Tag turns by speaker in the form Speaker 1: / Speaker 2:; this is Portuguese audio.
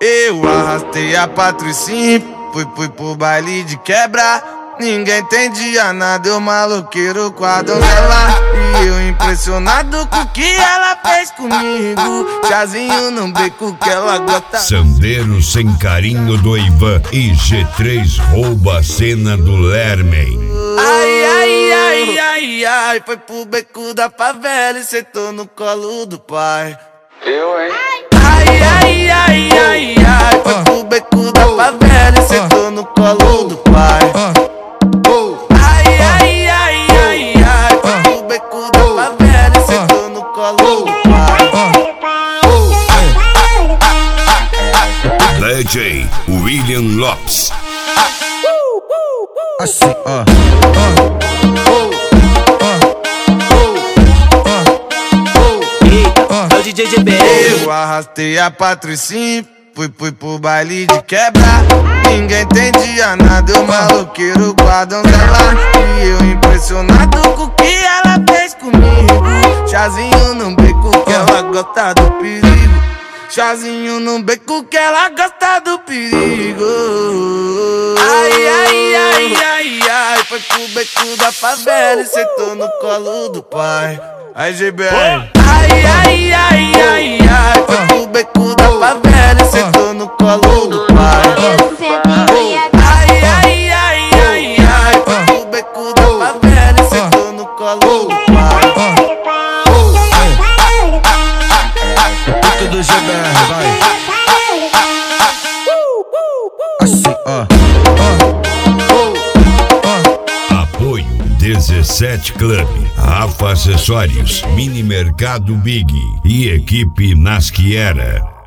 Speaker 1: Eu arrastei a Patricinha, fui pro baile de quebra. Ninguém entendia nada, eu maloqueiro com a donzela. E eu impressionado com o que ela fez comigo. Chazinho no beco que ela gosta.
Speaker 2: Sandeiro sem carinho do Ivan e G3 rouba a cena do Lermen.
Speaker 1: Ai, ai, ai, ai, ai, foi pro beco da favela e sentou no colo do pai.
Speaker 3: Eu, hein?
Speaker 1: Ai, ai, ai, ai, ai, foi pro beco da favela e sentou no colo do pai. Ai, ai, ai, ai, ai, foi pro beco da favela e sentou no colo do pai.
Speaker 2: DJ William Lopes.
Speaker 4: Assim,
Speaker 5: É o DJ GBR.
Speaker 1: Eu arrastei a Patricinha, fui pro baile de quebra. Ninguém entendia nada, eu maloqueiro com a donzela. E eu impressionado com o que ela fez comigo. Chazinho no beco que ela gosta do perigo. Chazinho no beco que ela gosta do perigo. Ai, ai, ai, ai, ai, foi pro beco da favela e sentou no colo do pai. Aí, GBR. Ai, ai, ai, ai, ai, foi pro beco da favela e sentou no colo do pai. Ai, ai, ai, ai, ai, foi pro beco da favela e sentou no colo do pai.
Speaker 4: Beco do GBR, vai. Assim,
Speaker 2: Apoio 17 Club, Rafa Acessórios, Mini Mercado Big e equipe Nasquiera.